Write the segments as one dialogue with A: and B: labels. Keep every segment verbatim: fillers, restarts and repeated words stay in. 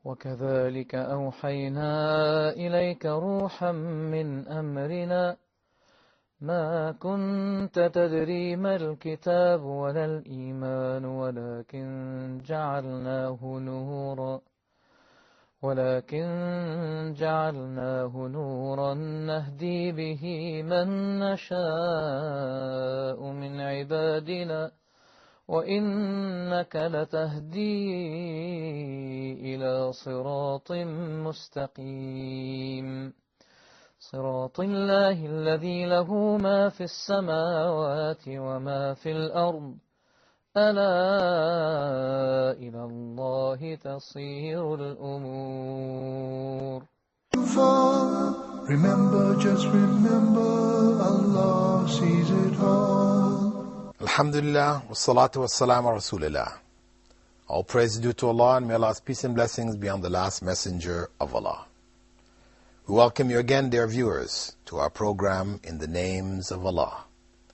A: وكذلك أوحينا إليك روحا من أمرنا ما كنت تدري ما الكتاب ولا الإيمان ولكن جعلناه نورا ولكن جعلناه نورا نهدي به من نشاء من عبادنا وإنك لتهدي إلى صراط مستقيم صراط الله الذي له ما في السماوات وما في الأرض ألا إلى الله تصير الأمور.
B: Remember, just remember, Allah sees it all.
C: Alhamdulillah, wassalatu wassalamu ala Rasulillah. All praise is due to Allah, and may Allah's peace and blessings be on the last messenger of Allah. We welcome you again, dear viewers, to our program In the Names of Allah.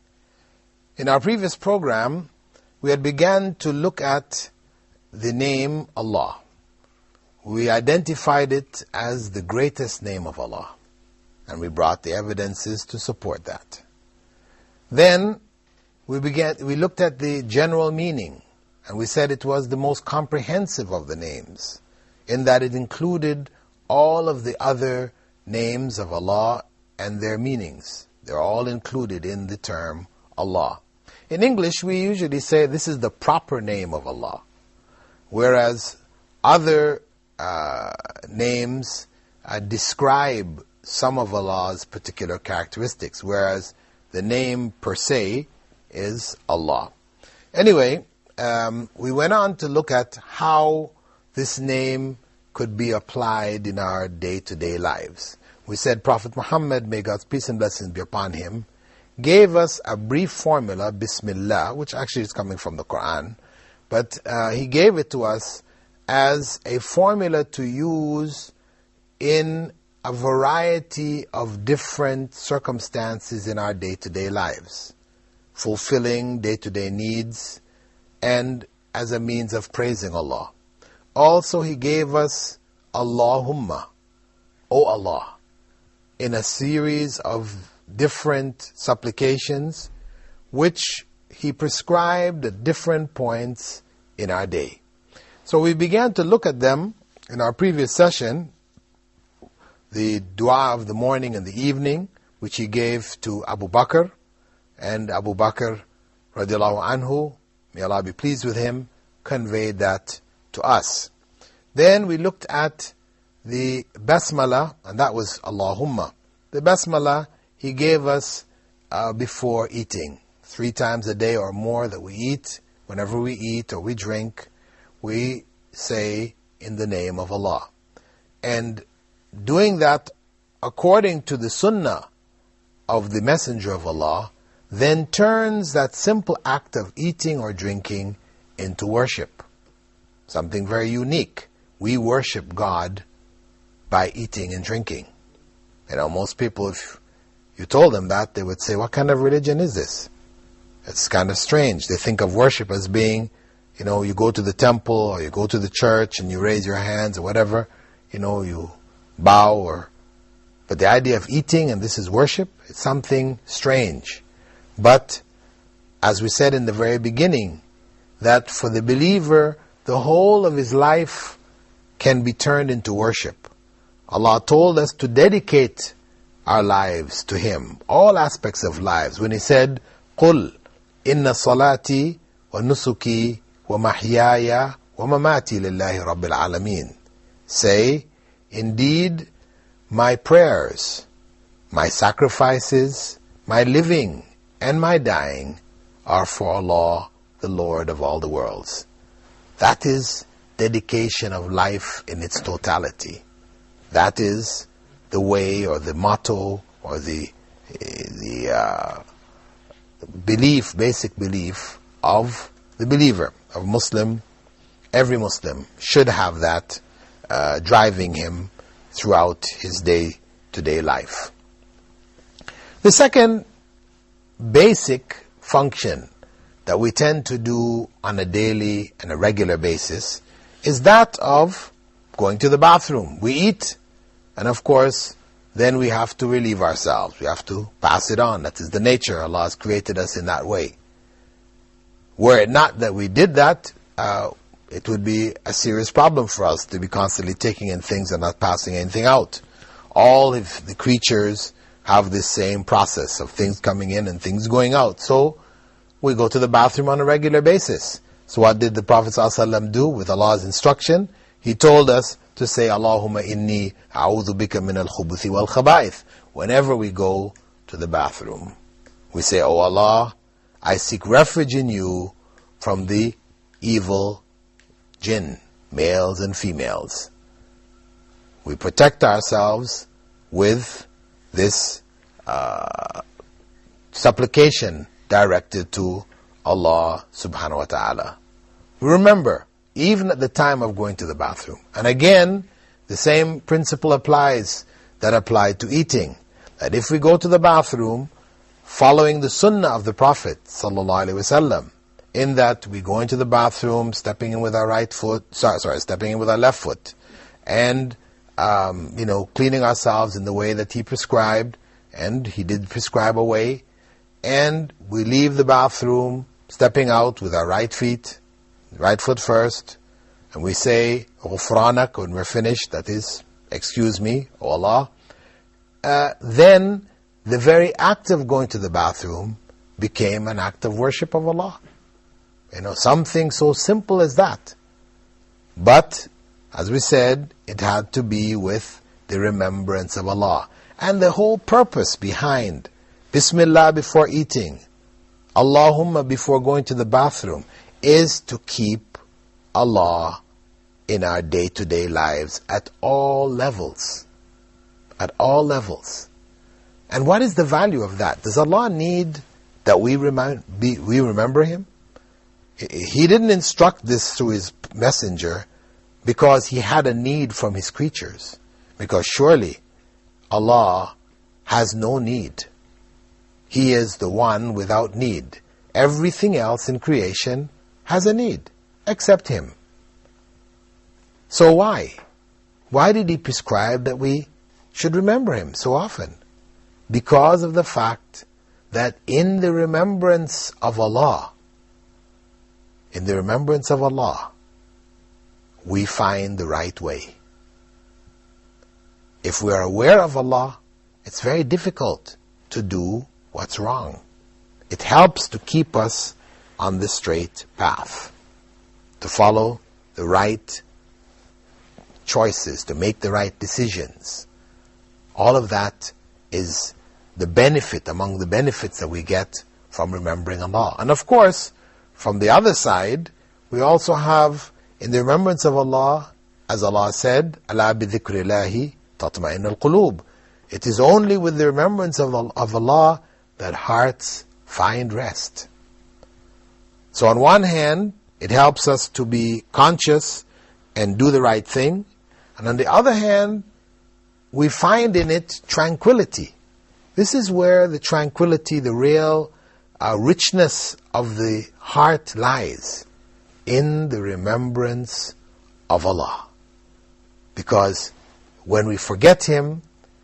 C: In our previous program, we had begun to look at the name Allah. We identified it as the greatest name of Allah, and we brought the evidences to support that. Then we began. We looked at the general meaning, and we said it was the most comprehensive of the names, in that it included all of the other names of Allah and their meanings. They're all included in the term Allah. In English, we usually say this is the proper name of Allah, whereas other uh, names uh, describe some of Allah's particular characteristics, whereas the name per se is Allah. Anyway, um, we went on to look at how this name could be applied in our day-to-day lives. We said Prophet Muhammad, may God's peace and blessings be upon him, gave us a brief formula, Bismillah, which actually is coming from the Quran, but uh, he gave it to us as a formula to use in a variety of different circumstances in our day-to-day lives, fulfilling day-to-day needs, and as a means of praising Allah. Also, he gave us Allahumma, O Allah, in a series of different supplications which he prescribed at different points in our day. So we began to look at them in our previous session, the dua of the morning and the evening, which he gave to Abu Bakr, and Abu Bakr radiallahu anhu, may Allah be pleased with him, conveyed that to us. Then we looked at the Basmala, and that was Allahumma. The Basmala he gave us uh, before eating, three times a day or more that we eat. Whenever we eat or we drink, we say in the name of Allah. And doing that according to the sunnah of the Messenger of Allah then turns that simple act of eating or drinking into worship. Something very unique. We worship God by eating and drinking. You know, most people, if you told them that, they would say, what kind of religion is this? It's kind of strange. They think of worship as being, you know, you go to the temple or you go to the church and you raise your hands or whatever, you know, you bow or... But the idea of eating and this is worship, it's something strange. But, as we said in the very beginning, that for the believer, the whole of his life can be turned into worship. Allah told us to dedicate our lives to Him, all aspects of lives, when He said, قُلْ إِنَّ صَلَاتِي وَنُسُكِي وَمَحْيَايَ وَمَمَاتِي لِلَّهِ رَبِّ الْعَالَمِينَ. Say, indeed, my prayers, my sacrifices, my living, and my dying are for Allah, the Lord of all the worlds. That is dedication of life in its totality. That is the way or the motto or the, the uh, belief, basic belief of the believer, of Muslim. Every Muslim should have that uh, driving him throughout his day-to-day life. The second basic function that we tend to do on a daily and a regular basis is that of going to the bathroom. We eat, and of course, then we have to relieve ourselves. We have to pass it on. That is the nature. Allah has created us in that way. Were it not that we did that, uh, it would be a serious problem for us to be constantly taking in things and not passing anything out. All of the creatures have this same process of things coming in and things going out. So, we go to the bathroom on a regular basis. So what did the Prophet ﷺ do with Allah's instruction? He told us to say, Allahumma inni a'udhu bika min al-khubuthi wal-khaba'ith. Whenever we go to the bathroom, we say, Oh Allah, I seek refuge in you from the evil jinn, males and females. We protect ourselves with this uh, supplication directed to Allah subhanahu wa ta'ala. Remember, even at the time of going to the bathroom. And again, the same principle applies that applied to eating. That if we go to the bathroom, following the sunnah of the Prophet sallallahu alaihi wasallam, in that we go into the bathroom, stepping in with our right foot, sorry, sorry stepping in with our left foot, and um, you know, cleaning ourselves in the way that he prescribed, and he did prescribe a way, and we leave the bathroom, stepping out with our right feet, right foot first, and we say, Ghufranak, when we're finished, that is, excuse me, O Allah, uh, then the very act of going to the bathroom became an act of worship of Allah. You know, something so simple as that. But, as we said, it had to be with the remembrance of Allah. And the whole purpose behind Bismillah before eating, Allahumma before going to the bathroom, is to keep Allah in our day-to-day lives at all levels. At all levels. And what is the value of that? Does Allah need that we, remind, be, we remember Him? He didn't instruct this through His messenger because He had a need from His creatures. Because surely Allah has no need. He is the one without need. Everything else in creation has a need, except Him. So why? Why did He prescribe that we should remember Him so often? Because of the fact that in the remembrance of Allah, in the remembrance of Allah, we find the right way. If we are aware of Allah, it's very difficult to do what's wrong. It helps to keep us on the straight path, to follow the right choices, to make the right decisions. All of that is the benefit, among the benefits that we get from remembering Allah. And of course, from the other side, we also have, in the remembrance of Allah, as Allah said, أَلَا بِذِكْرِ اللَّهِ تَطْمَئِنُّ الْقُلُوبِ. It is only with the remembrance of, of Allah that hearts find rest. So on one hand, it helps us to be conscious and do the right thing. And on the other hand, we find in it tranquility. This is where the tranquility, the real uh, richness of the heart lies, in the remembrance of Allah. Because when we forget Him,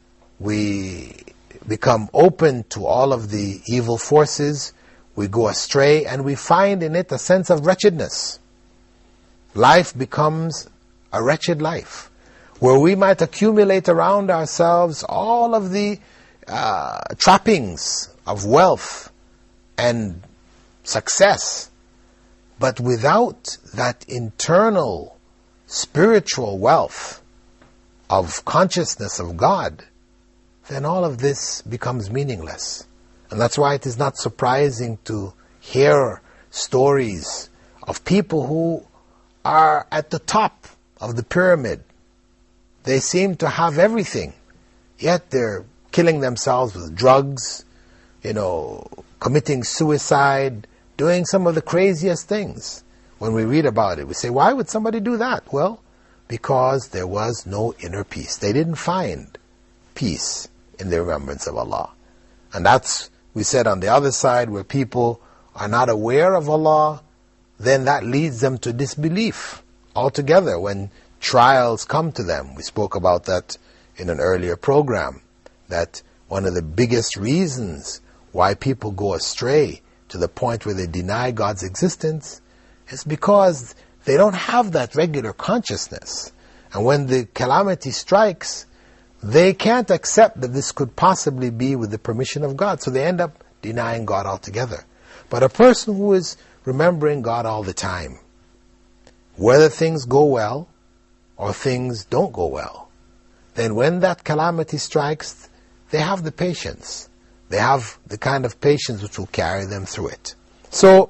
C: we become open to all of the evil forces, we go astray, and we find in it a sense of wretchedness. Life becomes a wretched life, where we might accumulate around ourselves all of the uh, trappings of wealth and success, but without that internal spiritual wealth of consciousness of God, then all of this becomes meaningless. And that's why it is not surprising to hear stories of people who are at the top of the pyramid. They seem to have everything, yet they're killing themselves with drugs, you know, committing suicide, doing some of the craziest things. When we read about it, we say, why would somebody do that? Well, because there was no inner peace. They didn't find peace in the remembrance of Allah. And that's, we said, on the other side, where people are not aware of Allah, then that leads them to disbelief altogether. When trials come to them. We spoke about that in an earlier program, that one of the biggest reasons why people go astray to the point where they deny God's existence is because they don't have that regular consciousness. And when the calamity strikes, they can't accept that this could possibly be with the permission of God. So they end up denying God altogether. But a person who is remembering God all the time, whether things go well or things don't go well, then when that calamity strikes, they have the patience. They have the kind of patience which will carry them through it. So,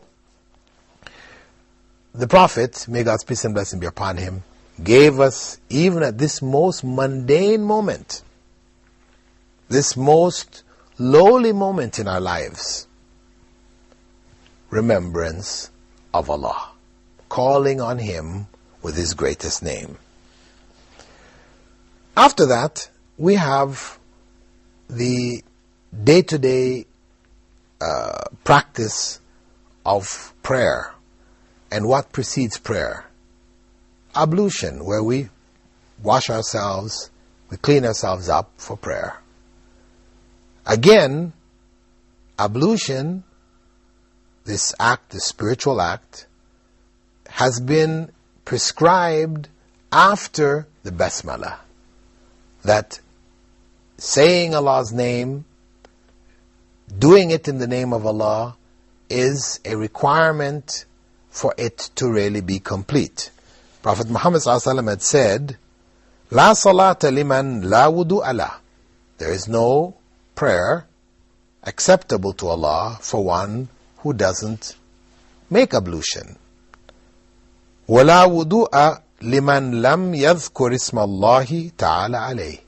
C: the Prophet, may God's peace and blessing be upon him, gave us, even at this most mundane moment, this most lowly moment in our lives, remembrance of Allah, calling on Him with His greatest name. After that, we have the day-to-day uh, practice of prayer and what precedes prayer. Ablution, where we wash ourselves, we clean ourselves up for prayer. Again, ablution, this act, this spiritual act, has been prescribed after the Basmalah. That saying Allah's name, doing it in the name of Allah, is a requirement for it to really be complete. Prophet Muhammad ﷺ had said, La salata liman la wudu'a lah. There is no prayer acceptable to Allah for one who doesn't make ablution. وَلَا وُضُوءَ لِمَنْ لَمْ يَذْكُرِ اسْمَ اللَّهِ تَعَالَى عَلَيْهِ.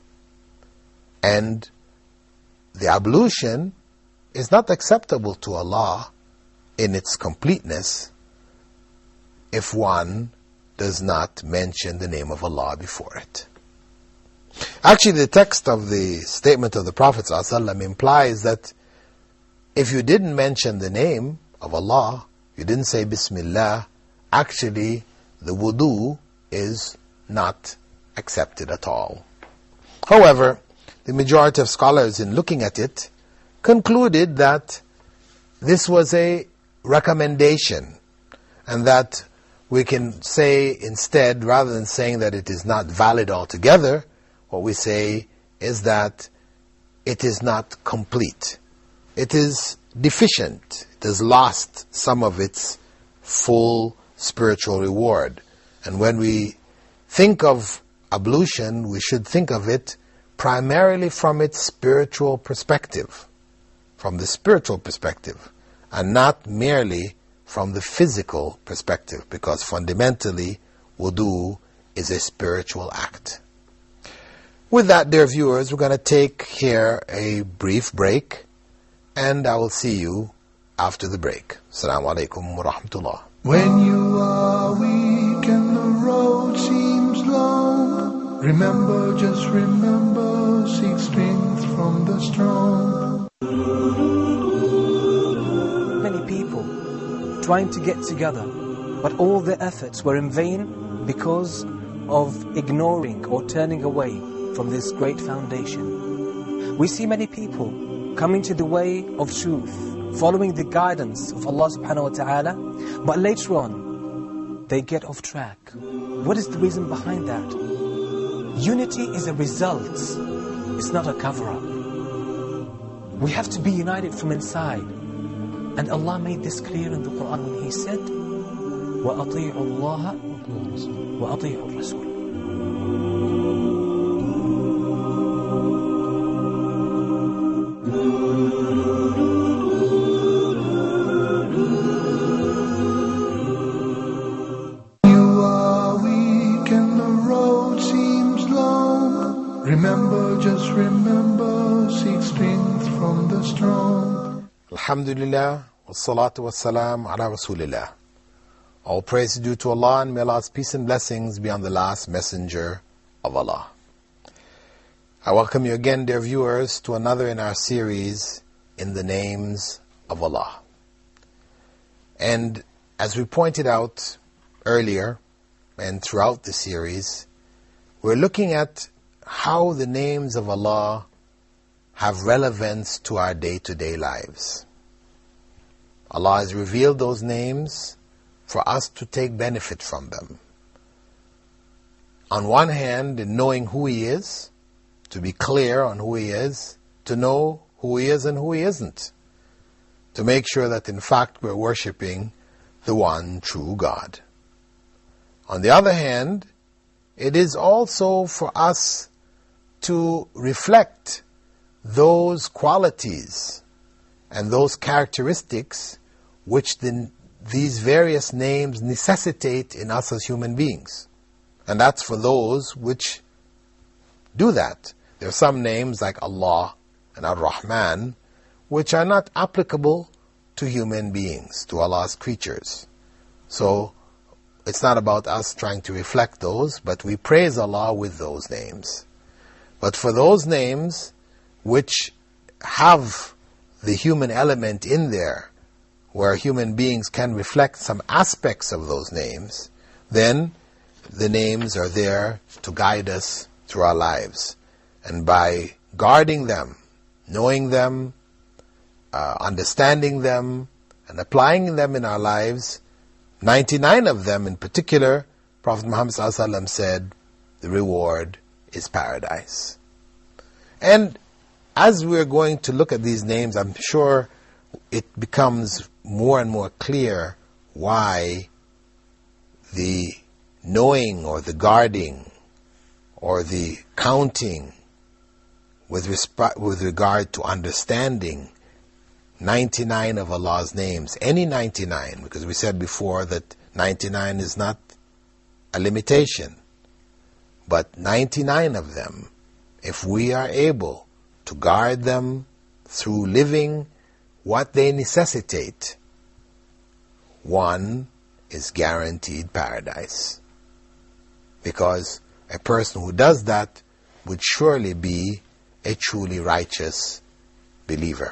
C: And the ablution is not acceptable to Allah in its completeness if one does not mention the name of Allah before it. Actually, the text of the statement of the Prophet ﷺ implies that if you didn't mention the name of Allah, you didn't say Bismillah, actually the wudu is not accepted at all. However, the majority of scholars, in looking at it, concluded that this was a recommendation, and that we can say instead, rather than saying that it is not valid altogether, what we say is that it is not complete. It is deficient. It has lost some of its full spiritual reward. And when we think of ablution, we should think of it primarily from its spiritual perspective, from the spiritual perspective, and not merely from the physical perspective, because fundamentally, wudu is a spiritual act. With that, dear viewers, we're going to take here a brief break, and I will see you after the break. Assalamu alaikum wa rahmatullah.
B: When you are weak and the road seems long, remember, just remember, seek strength from the strong.
D: Many people trying to get together, but all their efforts were in vain because of ignoring or turning away from this great foundation. We see many people coming to the way of truth, following the guidance of Allah subhanahu wa ta'ala, but later on, they get off track. What is the reason behind that? Unity is a result, it's not a cover-up. We have to be united from inside. And Allah made this clear in the Quran when He said, وَأَطِيعُوا اللَّهَ وَأَطِيعُوا الرَّسُولَ.
B: Remember, just remember, seek strength from the strong.
C: Alhamdulillah, wassalatu wassalam ala Rasulillah. All praise is due to Allah, and may Allah's peace and blessings be on the last messenger of Allah. I welcome you again, dear viewers, to another in our series, In the Names of Allah. And as we pointed out earlier and throughout the series, we're looking at how the names of Allah have relevance to our day-to-day lives. Allah has revealed those names for us to take benefit from them. On one hand, in knowing who He is, to be clear on who He is, to know who He is and who He isn't, to make sure that in fact we're worshipping the one true God. On the other hand, it is also for us to reflect those qualities and those characteristics which the, these various names necessitate in us as human beings. And that's for those which do that. There are some names like Allah and Ar-Rahman which are not applicable to human beings, to Allah's creatures. So it's not about us trying to reflect those, but we praise Allah with those names. But for those names which have the human element in there, where human beings can reflect some aspects of those names, then the names are there to guide us through our lives. And by guarding them, knowing them, uh, understanding them, and applying them in our lives, ninety-nine of them in particular, Prophet Muhammad sallallahu alaihi wasallam said, the reward is paradise. And as we're going to look at these names, I'm sure it becomes more and more clear why the knowing or the guarding or the counting with, resp- with regard to understanding ninety-nine of Allah's names, any ninety-nine, because we said before that ninety-nine is not a limitation, but ninety-nine of them, if we are able to guard them through living what they necessitate, one is guaranteed paradise. Because a person who does that would surely be a truly righteous believer.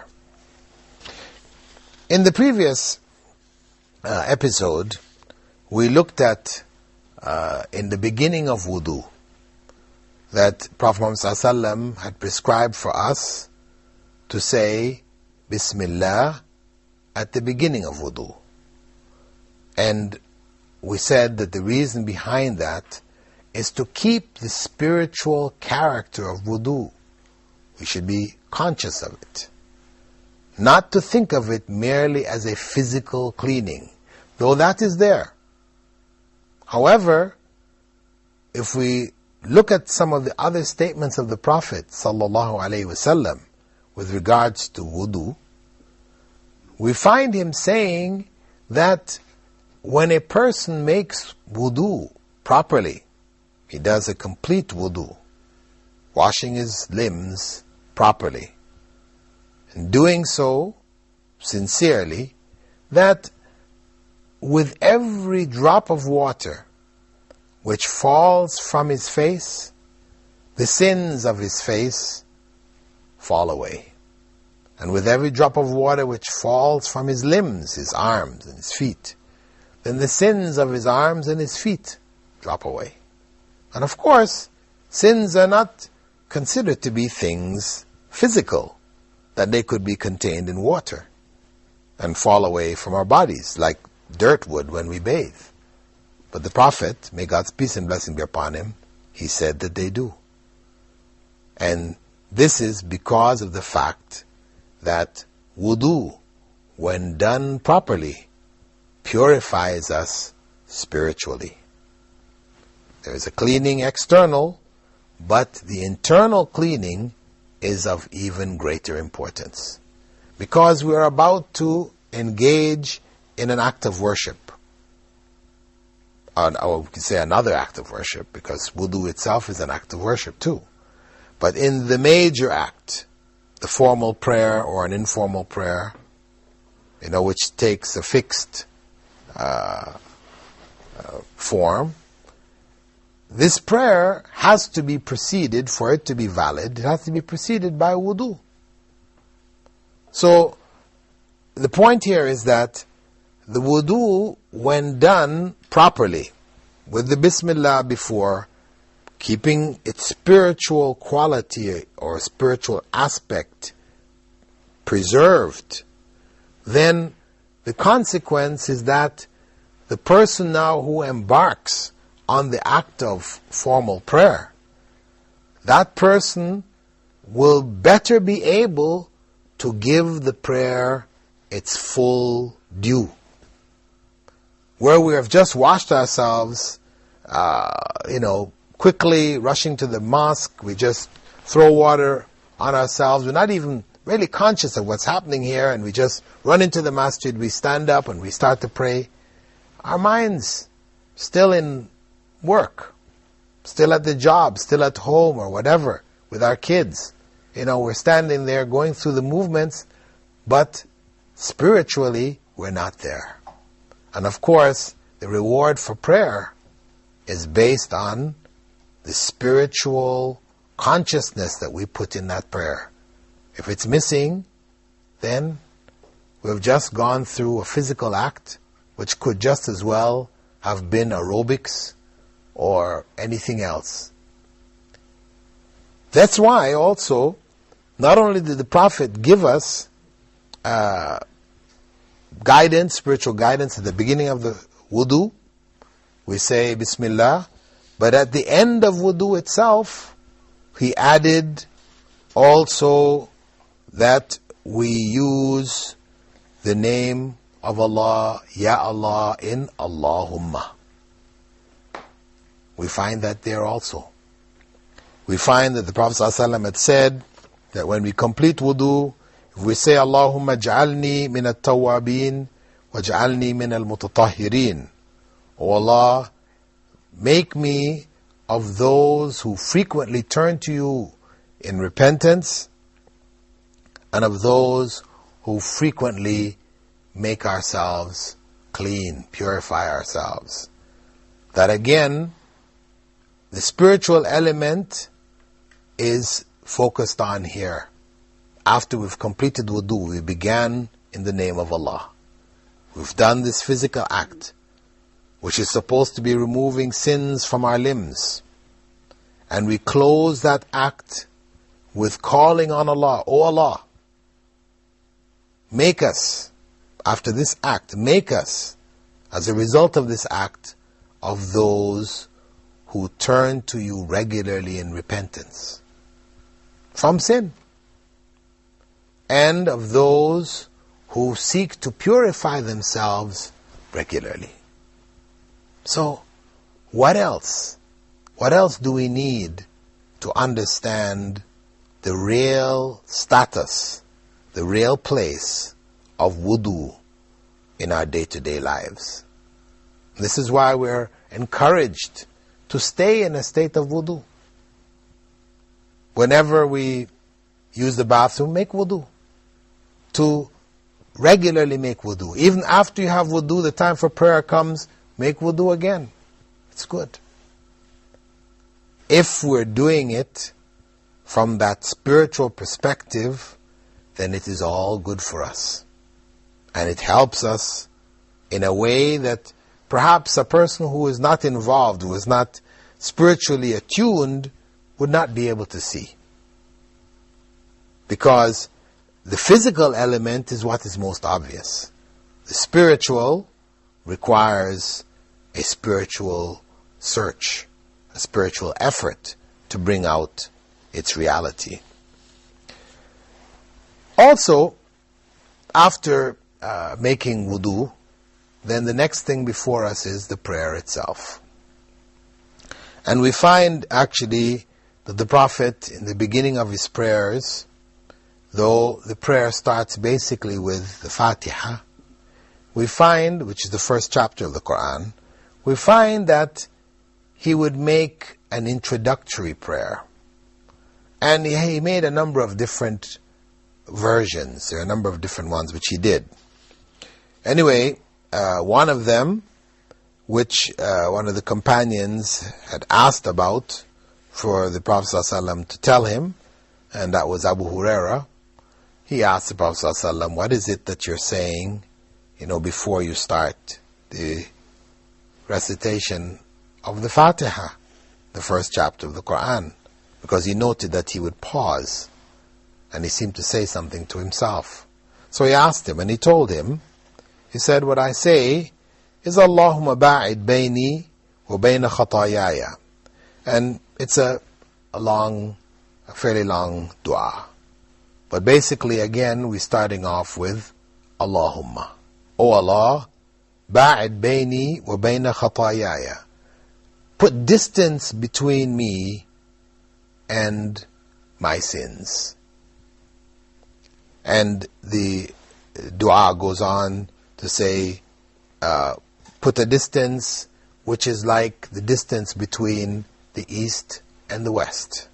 C: In the previous uh, episode, we looked at, uh, in the beginning of wudu, that Prophet Muhammad sallallahu alaihi wasallam had prescribed for us to say Bismillah at the beginning of wudu. And we said that the reason behind that is to keep the spiritual character of wudu. We should be conscious of it. Not to think of it merely as a physical cleaning, though that is there. However, if we look at some of the other statements of the Prophet sallallahu alaihi wasallam with regards to wudu, we find him saying that when a person makes wudu properly, he does a complete wudu, washing his limbs properly, and doing so sincerely, that with every drop of water which falls from his face, the sins of his face fall away. And with every drop of water which falls from his limbs, his arms and his feet, then the sins of his arms and his feet drop away. And of course, sins are not considered to be things physical, that they could be contained in water and fall away from our bodies, like dirt would when we bathe. But the Prophet, may God's peace and blessing be upon him, he said that they do. And this is because of the fact that wudu, when done properly, purifies us spiritually. There is a cleaning external, but the internal cleaning is of even greater importance. Because we are about to engage in an act of worship. Or we can say another act of worship, because wudu itself is an act of worship too. But in the major act, the formal prayer or an informal prayer, you know, which takes a fixed uh, uh, form, this prayer has to be preceded, for it to be valid, it has to be preceded by wudu. So, the point here is that the wudu, when done properly, with the Bismillah before, keeping its spiritual quality or spiritual aspect preserved, then the consequence is that the person now who embarks on the act of formal prayer, that person will better be able to give the prayer its full due. Where we have just washed ourselves, uh, you know, quickly rushing to the mosque, we just throw water on ourselves, we're not even really conscious of what's happening here, and we just run into the masjid, we stand up and we start to pray. Our minds still in work, still at the job, still at home or whatever, with our kids. You know, we're standing there going through the movements, but spiritually we're not there. And of course, the reward for prayer is based on the spiritual consciousness that we put in that prayer. If it's missing, then we've just gone through a physical act, which could just as well have been aerobics or anything else. That's why also, not only did the Prophet give us uh, guidance, spiritual guidance at the beginning of the wudu, we say Bismillah, but at the end of wudu itself, he added also that we use the name of Allah, Ya Allah, in Allahumma. We find that there also. We find that the Prophet ﷺ had said that when we complete wudu, if we say Allahumma ja'alni min at-tawwabin wa ja'alni min al-mutatahhirin, O Allah, make me of those who frequently turn to you in repentance, and of those who frequently make ourselves clean, purify ourselves. That again, the spiritual element is focused on here. After we've completed wudu, we began in the name of Allah. We've done this physical act, which is supposed to be removing sins from our limbs. And we close that act with calling on Allah, O Allah, make us, after this act, make us, as a result of this act, of those who turn to you regularly in repentance from sin, and of those who seek to purify themselves regularly. So, what else? What else do we need to understand the real status, the real place of wudu in our day-to-day lives? This is why we're encouraged to stay in a state of wudu. Whenever we use the bathroom, make wudu. To regularly make wudu. Even after you have wudu, the time for prayer comes, make wudu again. It's good. If we're doing it from that spiritual perspective, then it is all good for us. And it helps us in a way that perhaps a person who is not involved, who is not spiritually attuned, would not be able to see. Because the physical element is what is most obvious. The spiritual requires a spiritual search, a spiritual effort to bring out its reality. Also, after uh, making wudu, then the next thing before us is the prayer itself. And we find actually that the Prophet, in the beginning of his prayers, though the prayer starts basically with the Fatiha, we find, which is the first chapter of the Quran, we find that he would make an introductory prayer. And he, he made a number of different versions. There are a number of different ones which he did. Anyway, uh, one of them, which uh, one of the companions had asked about for the Prophet ﷺ to tell him, and that was Abu Huraira. He asked the Prophet ﷺ, what is it that you're saying, you know, before you start the recitation of the Fatiha, the first chapter of the Quran, because he noted that he would pause and he seemed to say something to himself. So he asked him, and he told him, he said, what I say is Allahumma ba'id bayni wa bayna khatayaya. And it's a, a long, a fairly long dua. But basically, again, we're starting off with Allahumma. O Allah, ba'id bayni wa bayna khatayaya. Put distance between me and my sins. And the dua goes on to say, uh, put a distance which is like the distance between the east and the west.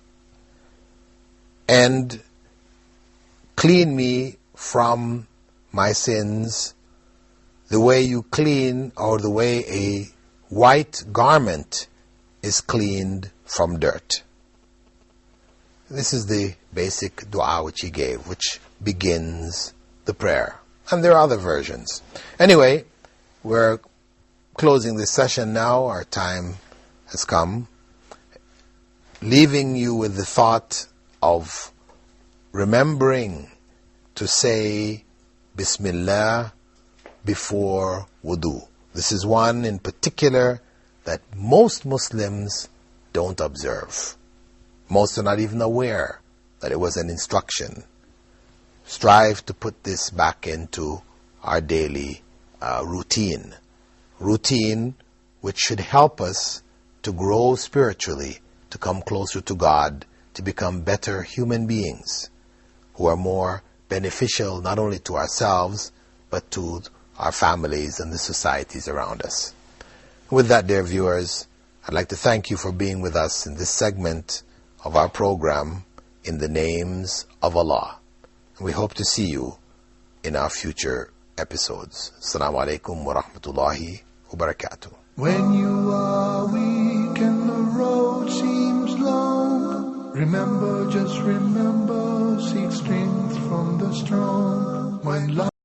C: And clean me from my sins the way you clean, or the way a white garment is cleaned from dirt. This is the basic dua which he gave, which begins the prayer. And there are other versions. Anyway, we're closing this session now. Our time has come. Leaving you with the thought of remembering to say Bismillah before wudu. This is one in particular that most Muslims don't observe. Most are not even aware that it was an instruction. Strive to put this back into our daily uh, routine. Routine which should help us to grow spiritually, to come closer to God, to become better human beings who are more beneficial not only to ourselves but to our families and the societies around us. With that, dear viewers, I'd like to thank you for being with us in this segment of our program, In the Names of Allah. We hope to see you in our future episodes. Assalamu alaikum wa rahmatullahi wa barakatuh.
B: When you are weak and the road seems long, remember, just remember, seek strength from the strong. When life